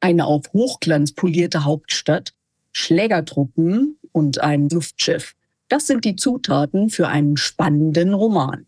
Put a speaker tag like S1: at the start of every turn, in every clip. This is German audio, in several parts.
S1: eine auf Hochglanz polierte Hauptstadt, Schlägertruppen und ein Luftschiff. Das sind die Zutaten für einen spannenden Roman.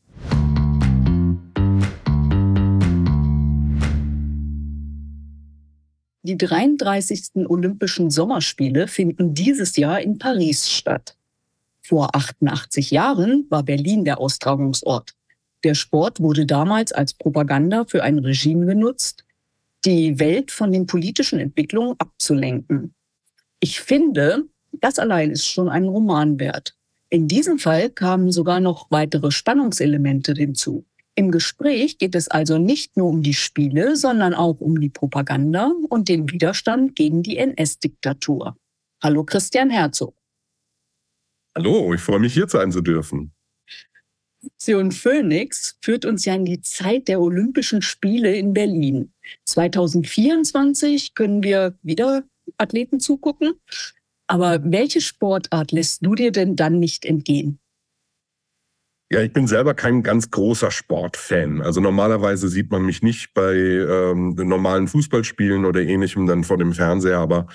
S1: Die 33. Olympischen Sommerspiele finden dieses Jahr in Paris statt. Vor 88 Jahren war Berlin der Austragungsort. Der Sport wurde damals als Propaganda für ein Regime genutzt, die Welt von den politischen Entwicklungen abzulenken. Ich finde, das allein ist schon ein Roman wert. In diesem Fall kamen sogar noch weitere Spannungselemente hinzu. Im Gespräch geht es also nicht nur um die Spiele, sondern auch um die Propaganda und den Widerstand gegen die NS-Diktatur. Hallo Christian Herzog.
S2: Hallo, ich freue mich, hier sein zu dürfen.
S1: Sion Phoenix führt uns ja in die Zeit der Olympischen Spiele in Berlin. 2024 können wir wieder Athleten zugucken. Aber welche Sportart lässt du dir denn dann nicht entgehen?
S2: Ja, ich bin selber kein ganz großer Sportfan. Also normalerweise sieht man mich nicht bei normalen Fußballspielen oder Ähnlichem dann vor dem Fernseher, aber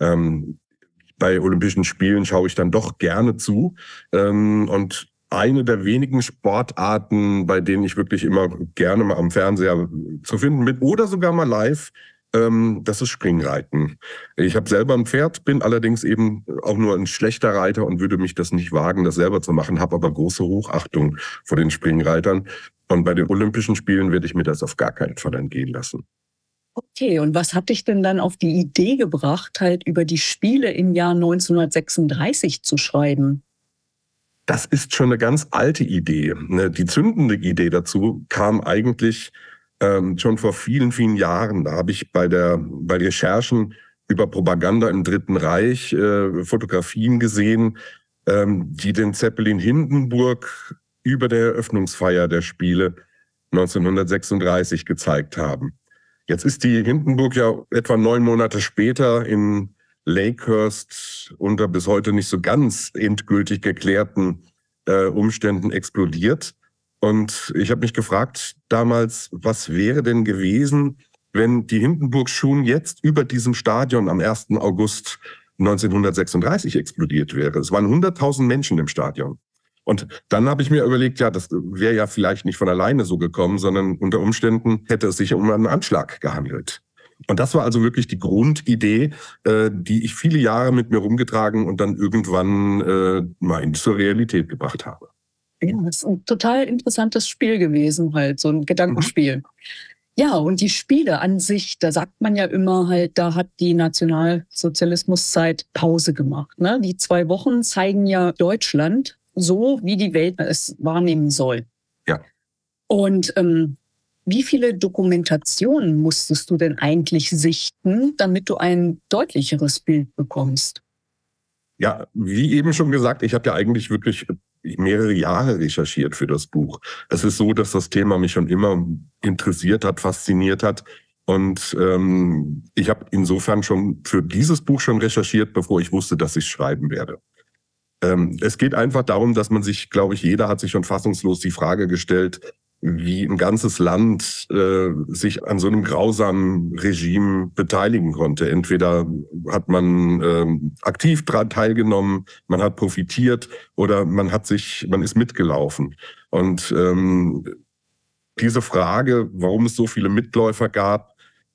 S2: bei Olympischen Spielen schaue ich dann doch gerne zu. Und eine der wenigen Sportarten, bei denen ich wirklich immer gerne mal am Fernseher zu finden bin oder sogar mal live, das ist Springreiten. Ich habe selber ein Pferd, bin allerdings eben auch nur ein schlechter Reiter und würde mich das nicht wagen, das selber zu machen, habe aber große Hochachtung vor den Springreitern. Und bei den Olympischen Spielen werde ich mir das auf gar keinen Fall entgehen lassen.
S1: Okay, und was hat dich denn dann auf die Idee gebracht, halt über die Spiele im Jahr 1936 zu schreiben?
S2: Das ist schon eine ganz alte Idee. Die zündende Idee dazu kam eigentlich schon vor vielen, vielen Jahren. Da habe ich bei Recherchen über Propaganda im Dritten Reich Fotografien gesehen, die den Zeppelin Hindenburg über der Eröffnungsfeier der Spiele 1936 gezeigt haben. Jetzt ist die Hindenburg ja etwa 9 Monate später in Lakehurst unter bis heute nicht so ganz endgültig geklärten Umständen explodiert. Und ich habe mich gefragt damals, was wäre denn gewesen, wenn die Hindenburg schon jetzt über diesem Stadion am 1. August 1936 explodiert wäre. Es waren 100.000 Menschen im Stadion. Und dann habe ich mir überlegt, ja, das wäre ja vielleicht nicht von alleine so gekommen, sondern unter Umständen hätte es sich um einen Anschlag gehandelt. Und das war also wirklich die Grundidee, die ich viele Jahre mit mir rumgetragen und dann irgendwann mal zur Realität gebracht habe.
S1: Ja, das ist ein total interessantes Spiel gewesen, halt, so ein Gedankenspiel. Ja, und die Spiele an sich, da sagt man ja immer halt, da hat die Nationalsozialismuszeit Pause gemacht. Ne? Die 2 Wochen zeigen ja Deutschland so, wie die Welt es wahrnehmen soll.
S2: Ja.
S1: Und wie viele Dokumentationen musstest du denn eigentlich sichten, damit du ein deutlicheres Bild bekommst?
S2: Ja, wie eben schon gesagt, ich habe ja eigentlich wirklich mehrere Jahre recherchiert für das Buch. Es ist so, dass das Thema mich schon immer interessiert hat, fasziniert hat. Und ich habe insofern schon für dieses Buch schon recherchiert, bevor ich wusste, dass ich schreiben werde. Es geht einfach darum, dass man sich, glaube ich, jeder hat sich schon fassungslos die Frage gestellt, wie ein ganzes Land sich an so einem grausamen Regime beteiligen konnte. Entweder hat man aktiv daran teilgenommen, man hat profitiert oder man ist mitgelaufen. Und diese Frage, warum es so viele Mitläufer gab,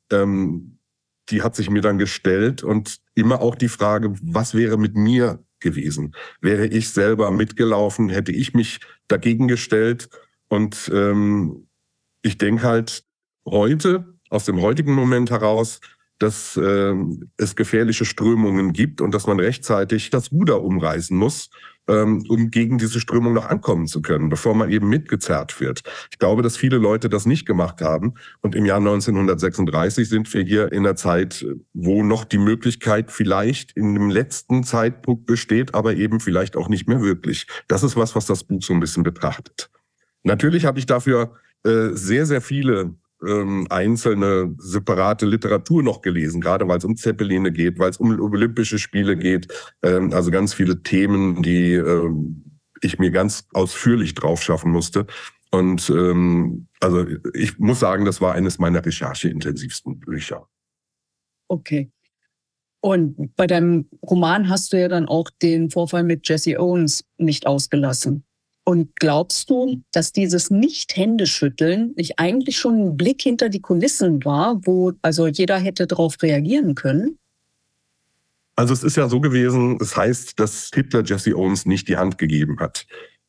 S2: die hat sich mir dann gestellt und immer auch die Frage, was wäre mit mir gewesen? Wäre ich selber mitgelaufen, hätte ich mich dagegen gestellt? Und ich denke halt heute, aus dem heutigen Moment heraus, dass es gefährliche Strömungen gibt und dass man rechtzeitig das Ruder umreißen muss, um gegen diese Strömung noch ankommen zu können, bevor man eben mitgezerrt wird. Ich glaube, dass viele Leute das nicht gemacht haben. Und im Jahr 1936 sind wir hier in einer Zeit, wo noch die Möglichkeit vielleicht in dem letzten Zeitpunkt besteht, aber eben vielleicht auch nicht mehr wirklich. Das ist was das Buch so ein bisschen betrachtet. Natürlich habe ich dafür sehr, sehr viele einzelne separate Literatur noch gelesen, gerade weil es um Zeppeline geht, weil es um Olympische Spiele geht. Also ganz viele Themen, die ich mir ganz ausführlich drauf schaffen musste. Und also ich muss sagen, das war eines meiner rechercheintensivsten Bücher.
S1: Okay. Und bei deinem Roman hast du ja dann auch den Vorfall mit Jesse Owens nicht ausgelassen. Und glaubst du, dass dieses Nicht-Händeschütteln nicht eigentlich schon ein Blick hinter die Kulissen war, wo also jeder hätte darauf reagieren können?
S2: Also es ist ja so gewesen, es heißt, dass Hitler Jesse Owens nicht die Hand gegeben hat.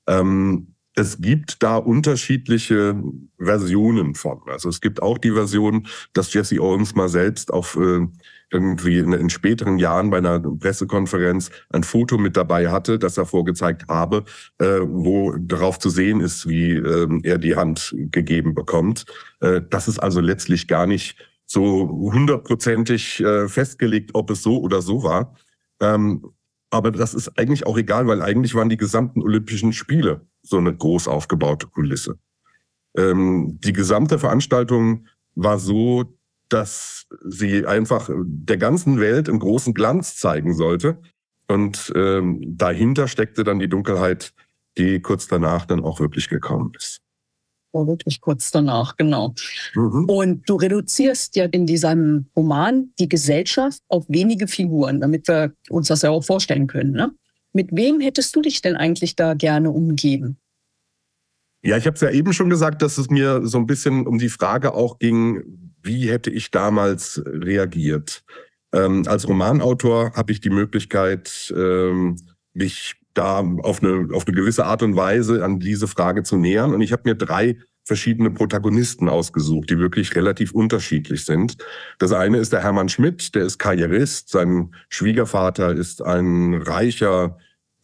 S2: Es gibt da unterschiedliche Versionen von. Also es gibt auch die Version, dass Jesse Owens mal selbst auf irgendwie in späteren Jahren bei einer Pressekonferenz ein Foto mit dabei hatte, das er vorgezeigt habe, wo darauf zu sehen ist, wie er die Hand gegeben bekommt. Das ist also letztlich gar nicht so hundertprozentig festgelegt, ob es so oder so war. Aber das ist eigentlich auch egal, weil eigentlich waren die gesamten Olympischen Spiele so eine groß aufgebaute Kulisse. Die gesamte Veranstaltung war so, dass sie einfach der ganzen Welt einen großen Glanz zeigen sollte. Und dahinter steckte dann die Dunkelheit, die kurz danach dann auch wirklich gekommen ist.
S1: War wirklich kurz danach, genau. Und du reduzierst ja in diesem Roman die Gesellschaft auf wenige Figuren, damit wir uns das ja auch vorstellen können, ne? Mit wem hättest du dich denn eigentlich da gerne umgeben?
S2: Ja, ich habe es ja eben schon gesagt, dass es mir so ein bisschen um die Frage auch ging, wie hätte ich damals reagiert? Als Romanautor habe ich die Möglichkeit, mich da auf eine gewisse Art und Weise an diese Frage zu nähern. Und ich habe mir 3 verschiedene Protagonisten ausgesucht, die wirklich relativ unterschiedlich sind. Das eine ist der Hermann Schmidt, der ist Karrierist. Sein Schwiegervater ist ein reicher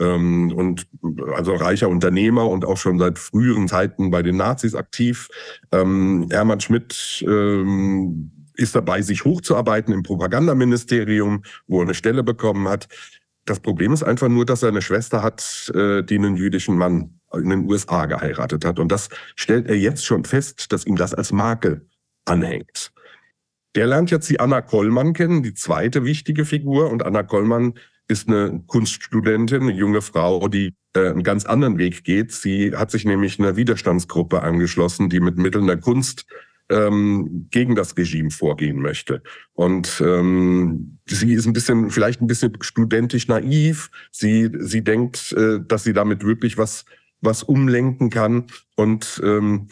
S2: reicher Unternehmer und auch schon seit früheren Zeiten bei den Nazis aktiv. Hermann Schmidt ist dabei, sich hochzuarbeiten im Propagandaministerium, wo er eine Stelle bekommen hat. Das Problem ist einfach nur, dass er eine Schwester hat, die einen jüdischen Mann in den USA geheiratet hat. Und das stellt er jetzt schon fest, dass ihm das als Makel anhängt. Der lernt jetzt die Anna Kollmann kennen, die zweite wichtige Figur. Und Anna Kollmann ist eine Kunststudentin, eine junge Frau, die einen ganz anderen Weg geht. Sie hat sich nämlich einer Widerstandsgruppe angeschlossen, die mit Mitteln der Kunst gegen das Regime vorgehen möchte. Und sie ist vielleicht ein bisschen studentisch naiv. Sie denkt, dass sie damit wirklich was umlenken kann. Und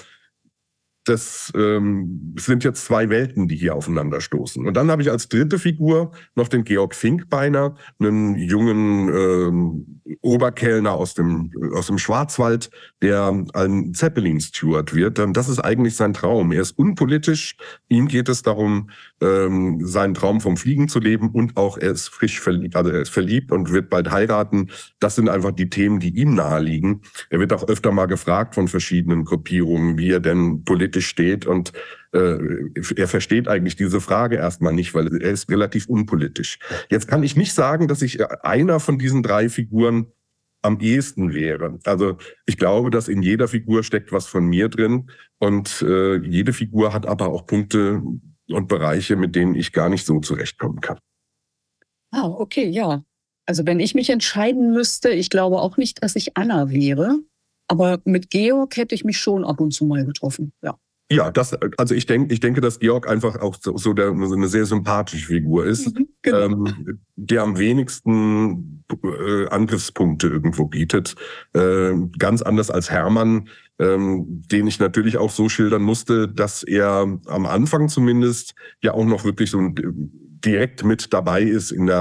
S2: das sind jetzt 2 Welten, die hier aufeinanderstoßen. Und dann habe ich als dritte Figur noch den Georg Finkbeiner, einen jungen Oberkellner aus dem Schwarzwald, der ein Zeppelin-Steward wird. Denn das ist eigentlich sein Traum. Er ist unpolitisch. Ihm geht es darum, seinen Traum vom Fliegen zu leben. Und auch er ist frisch verliebt, also er ist verliebt und wird bald heiraten. Das sind einfach die Themen, die ihm naheliegen. Er wird auch öfter mal gefragt von verschiedenen Gruppierungen, wie er denn politisch steht, und er versteht eigentlich diese Frage erstmal nicht, weil er ist relativ unpolitisch. Jetzt kann ich nicht sagen, dass ich einer von diesen 3 Figuren am ehesten wäre. Also ich glaube, dass in jeder Figur steckt was von mir drin, und jede Figur hat aber auch Punkte und Bereiche, mit denen ich gar nicht so zurechtkommen kann.
S1: Ah, okay, ja. Also wenn ich mich entscheiden müsste, ich glaube auch nicht, dass ich Anna wäre, aber mit Georg hätte ich mich schon ab und zu mal getroffen, ja.
S2: Ja, also ich denke, dass Georg einfach auch so eine sehr sympathische Figur ist,
S1: Genau.
S2: der am wenigsten Angriffspunkte irgendwo bietet. Ganz anders als Hermann, den ich natürlich auch so schildern musste, dass er am Anfang zumindest ja auch noch wirklich so direkt mit dabei ist in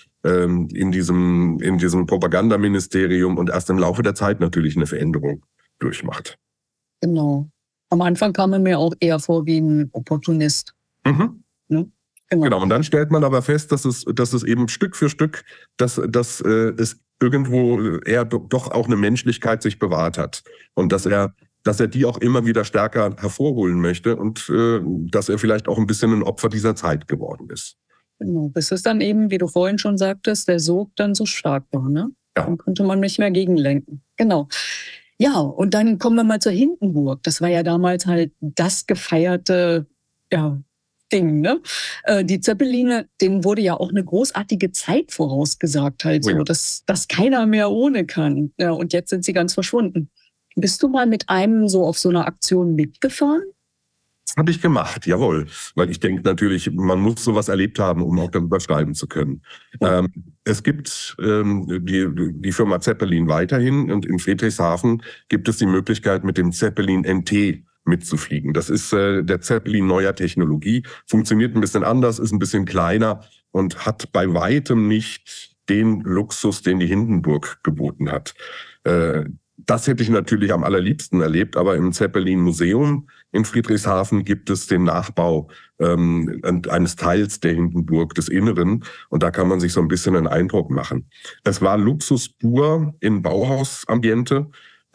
S2: diesem Propagandaministerium und erst im Laufe der Zeit natürlich eine Veränderung durchmacht.
S1: Genau. Am Anfang kam er mir auch eher vor wie ein Opportunist.
S2: Mhm.
S1: Ne?
S2: Genau, und dann stellt man aber fest, dass es eben Stück für Stück, dass es irgendwo eher doch auch eine Menschlichkeit sich bewahrt hat. Und dass er die auch immer wieder stärker hervorholen möchte und dass er vielleicht auch ein bisschen ein Opfer dieser Zeit geworden ist.
S1: Genau, bis es dann eben, wie du vorhin schon sagtest, der Sog dann so stark war, ne?
S2: Ja.
S1: Dann konnte man nicht mehr gegenlenken. Genau. Ja, und dann kommen wir mal zur Hindenburg. Das war ja damals halt das gefeierte Ding, ne? Die Zeppeline, denen wurde ja auch eine großartige Zeit vorausgesagt, halt so, dass keiner mehr ohne kann. Ja, und jetzt sind sie ganz verschwunden. Bist du mal mit einem so auf so einer Aktion mitgefahren?
S2: Habe ich gemacht, jawohl. Weil ich denke natürlich, man muss sowas erlebt haben, um auch darüber schreiben zu können. Es gibt die Firma Zeppelin weiterhin und in Friedrichshafen gibt es die Möglichkeit, mit dem Zeppelin NT mitzufliegen. Das ist der Zeppelin neuer Technologie, funktioniert ein bisschen anders, ist ein bisschen kleiner und hat bei weitem nicht den Luxus, den die Hindenburg geboten hat. Das hätte ich natürlich am allerliebsten erlebt, aber im Zeppelin-Museum in Friedrichshafen gibt es den Nachbau eines Teils der Hindenburg, des Inneren, und da kann man sich so ein bisschen einen Eindruck machen. Es war Luxus pur in Bauhausambiente.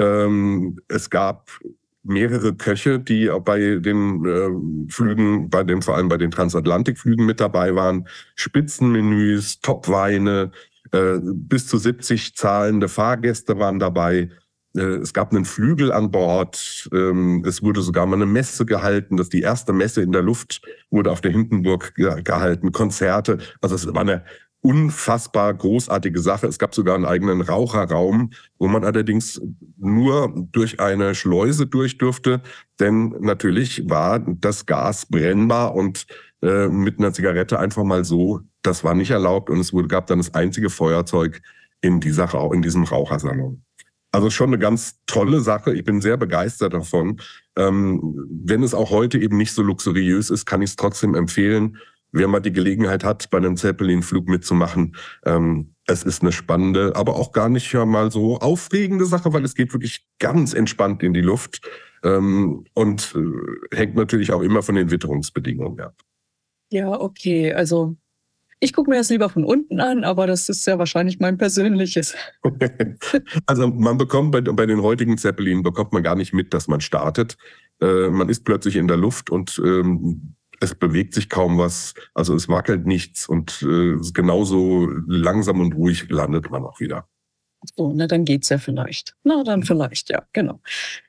S2: Es gab mehrere Köche, die bei den Flügen, vor allem bei den Transatlantikflügen mit dabei waren. Spitzenmenüs, Topweine, bis zu 70 zahlende Fahrgäste waren dabei. Es gab einen Flügel an Bord. Es wurde sogar mal eine Messe gehalten. Die erste Messe in der Luft wurde auf der Hindenburg gehalten. Konzerte. Also es war eine unfassbar großartige Sache. Es gab sogar einen eigenen Raucherraum, wo man allerdings nur durch eine Schleuse durch durfte. Denn natürlich war das Gas brennbar und mit einer Zigarette einfach mal so, das war nicht erlaubt. Und es gab dann das einzige Feuerzeug in diesem Rauchersalon. Also schon eine ganz tolle Sache. Ich bin sehr begeistert davon. Wenn es auch heute eben nicht so luxuriös ist, kann ich es trotzdem empfehlen, wer mal die Gelegenheit hat, bei einem Zeppelin-Flug mitzumachen. Es ist eine spannende, aber auch gar nicht mal so aufregende Sache, weil es geht wirklich ganz entspannt in die Luft und hängt natürlich auch immer von den Witterungsbedingungen ab.
S1: Ja, okay. Also ich gucke mir das lieber von unten an, aber das ist ja wahrscheinlich mein persönliches.
S2: Also man bekommt bei den heutigen Zeppelin bekommt man gar nicht mit, dass man startet. Man ist plötzlich in der Luft und es bewegt sich kaum was. Also es wackelt nichts und genauso langsam und ruhig landet man auch wieder.
S1: So, na dann geht's ja vielleicht. Na dann vielleicht, ja, genau.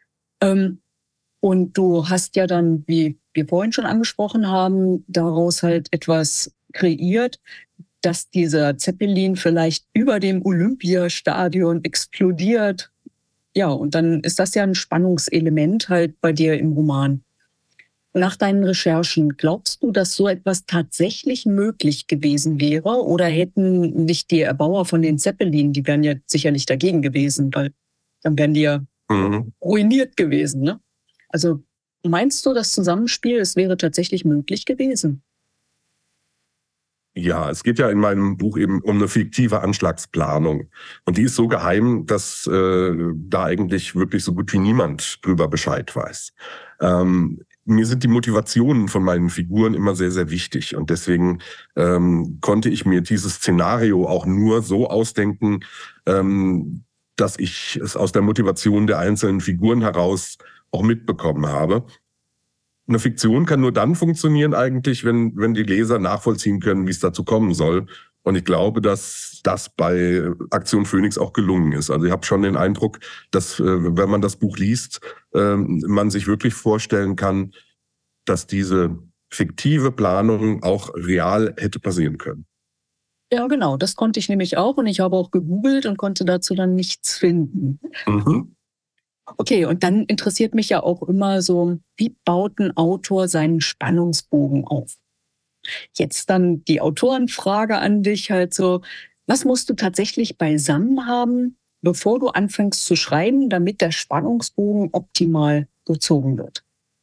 S1: Und du hast ja dann, wie wir vorhin schon angesprochen haben, daraus halt etwas kreiert, dass dieser Zeppelin vielleicht über dem Olympiastadion explodiert. Ja, und dann ist das ja ein Spannungselement halt bei dir im Roman. Nach deinen Recherchen, glaubst du, dass so etwas tatsächlich möglich gewesen wäre? Oder hätten nicht die Erbauer von den Zeppelin, die wären ja sicherlich dagegen gewesen, weil dann wären die ja ruiniert gewesen, ne? Also meinst du, das Zusammenspiel, es wäre tatsächlich möglich gewesen?
S2: Ja, es geht ja in meinem Buch eben um eine fiktive Anschlagsplanung. Und die ist so geheim, dass da eigentlich wirklich so gut wie niemand drüber Bescheid weiß. Mir sind die Motivationen von meinen Figuren immer sehr, sehr wichtig. Und deswegen konnte ich mir dieses Szenario auch nur so ausdenken, dass ich es aus der Motivation der einzelnen Figuren heraus auch mitbekommen habe. Eine Fiktion kann nur dann funktionieren eigentlich, wenn die Leser nachvollziehen können, wie es dazu kommen soll. Und ich glaube, dass das bei Aktion Phoenix auch gelungen ist. Also ich habe schon den Eindruck, dass, wenn man das Buch liest, man sich wirklich vorstellen kann, dass diese fiktive Planung auch real hätte passieren können.
S1: Ja, genau, das konnte ich nämlich auch. Und ich habe auch gegoogelt und konnte dazu dann nichts finden.
S2: Mhm.
S1: Okay, und dann interessiert mich ja auch immer so, wie baut ein Autor seinen Spannungsbogen auf? Jetzt dann die Autorenfrage an dich halt so, was musst du tatsächlich beisammen haben, bevor du anfängst zu schreiben, damit der Spannungsbogen optimal gezogen wird?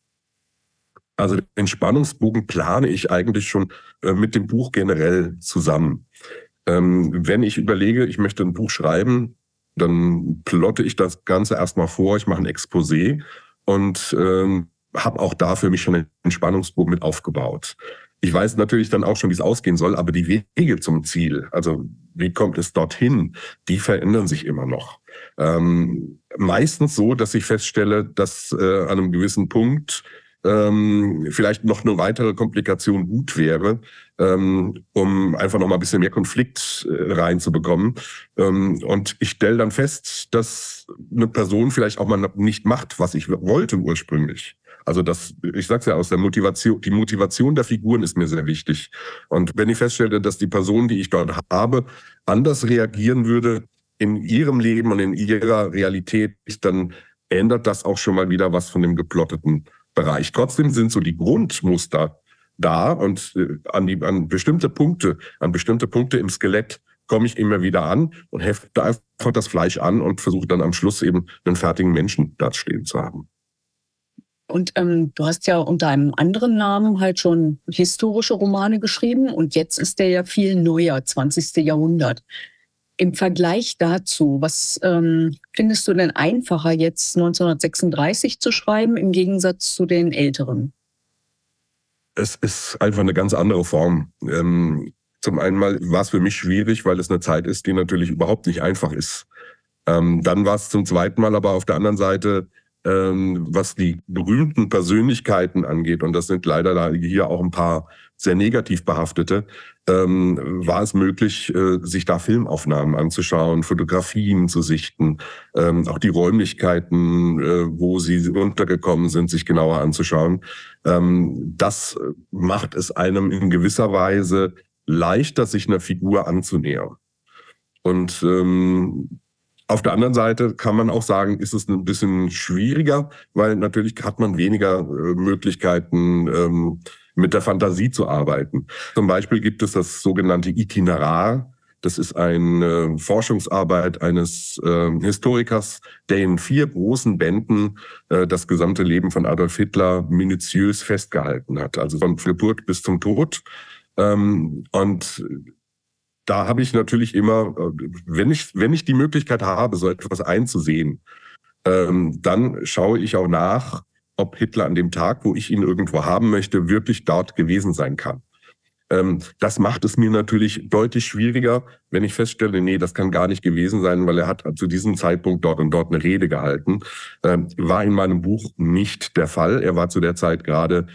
S2: Also den Spannungsbogen plane ich eigentlich schon mit dem Buch generell zusammen. Wenn ich überlege, ich möchte ein Buch schreiben, dann plotte ich das Ganze erstmal vor, ich mache ein Exposé und habe auch da für mich schon einen Spannungsbogen mit aufgebaut. Ich weiß natürlich dann auch schon, wie es ausgehen soll, aber die Wege zum Ziel, also wie kommt es dorthin, die verändern sich immer noch. Meistens so, dass ich feststelle, dass an einem gewissen Punkt vielleicht noch eine weitere Komplikation gut wäre, um einfach noch mal ein bisschen mehr Konflikt reinzubekommen. Und ich stelle dann fest, dass eine Person vielleicht auch mal nicht macht, was ich wollte ursprünglich. Also ich sag's ja, die Motivation der Figuren ist mir sehr wichtig. Und wenn ich feststelle, dass die Person, die ich dort habe, anders reagieren würde in ihrem Leben und in ihrer Realität, dann ändert das auch schon mal wieder was von dem Geplotteten. Bereich. Trotzdem sind so die Grundmuster da und an bestimmte Punkte im Skelett komme ich immer wieder an und hefte einfach das Fleisch an und versuche dann am Schluss eben einen fertigen Menschen da stehen zu haben.
S1: Und du hast ja unter einem anderen Namen halt schon historische Romane geschrieben und jetzt ist der ja viel neuer, 20. Jahrhundert. Im Vergleich dazu, was findest du denn einfacher, jetzt 1936 zu schreiben im Gegensatz zu den älteren?
S2: Es ist einfach eine ganz andere Form. Zum einen mal war es für mich schwierig, weil es eine Zeit ist, die natürlich überhaupt nicht einfach ist. Dann war es zum zweiten Mal aber auf der anderen Seite, was die berühmten Persönlichkeiten angeht, und das sind leider hier auch ein paar sehr negativ behaftete, war es möglich, sich da Filmaufnahmen anzuschauen, Fotografien zu sichten, auch die Räumlichkeiten, wo sie untergekommen sind, sich genauer anzuschauen. Das macht es einem in gewisser Weise leichter, sich einer Figur anzunähern. Und auf der anderen Seite kann man auch sagen, ist es ein bisschen schwieriger, weil natürlich hat man weniger Möglichkeiten, mit der Fantasie zu arbeiten. Zum Beispiel gibt es das sogenannte Itinerar. Das ist eine Forschungsarbeit eines Historikers, der in 4 großen Bänden das gesamte Leben von Adolf Hitler minutiös festgehalten hat. Also von Geburt bis zum Tod. Und da habe ich natürlich immer, wenn ich die Möglichkeit habe, so etwas einzusehen, dann schaue ich auch nach, ob Hitler an dem Tag, wo ich ihn irgendwo haben möchte, wirklich dort gewesen sein kann. Das macht es mir natürlich deutlich schwieriger, wenn ich feststelle, nee, das kann gar nicht gewesen sein, weil er hat zu diesem Zeitpunkt dort und dort eine Rede gehalten. War in meinem Buch nicht der Fall. Er war zu der Zeit gerade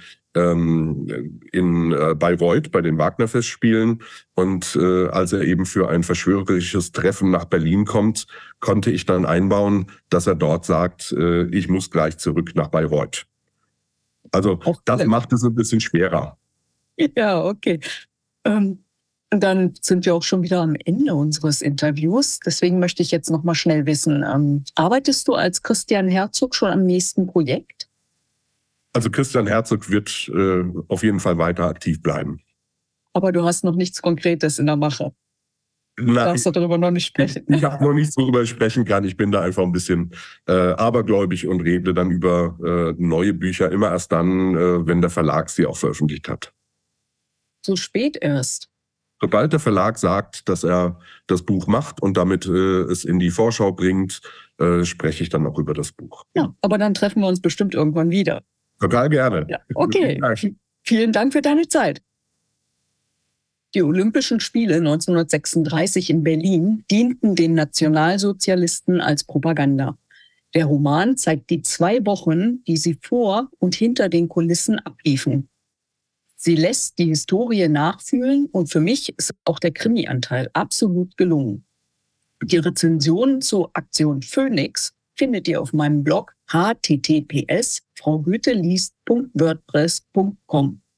S2: in Bayreuth bei den Wagner-Festspielen und als er eben für ein verschwörerisches Treffen nach Berlin kommt, konnte ich dann einbauen, dass er dort sagt, ich muss gleich zurück nach Bayreuth. Also das macht es ein bisschen schwerer.
S1: Ja, okay. Dann sind wir auch schon wieder am Ende unseres Interviews. Deswegen möchte ich jetzt noch mal schnell wissen, arbeitest du als Christian Herzog schon am nächsten Projekt?
S2: Also Christian Herzog wird auf jeden Fall weiter aktiv bleiben.
S1: Aber du hast noch nichts Konkretes in der Mache. Du darfst darüber noch nicht sprechen.
S2: Ich habe noch nichts darüber sprechen kann. Ich bin da einfach ein bisschen abergläubig und rede dann über neue Bücher immer erst dann, wenn der Verlag sie auch veröffentlicht hat.
S1: So spät erst?
S2: Sobald der Verlag sagt, dass er das Buch macht und damit es in die Vorschau bringt, spreche ich dann auch über das Buch.
S1: Ja, aber dann treffen wir uns bestimmt irgendwann wieder.
S2: Total gerne.
S1: Ja, okay, vielen Dank für deine Zeit. Die Olympischen Spiele 1936 in Berlin dienten den Nationalsozialisten als Propaganda. Der Roman zeigt die 2 Wochen, die sie vor und hinter den Kulissen abliefen. Sie lässt die Historie nachfühlen und für mich ist auch der Krimi-Anteil absolut gelungen. Die Rezensionen zur Aktion Phoenix findet ihr auf meinem Blog https://fraugoetheliest.wordpress.com.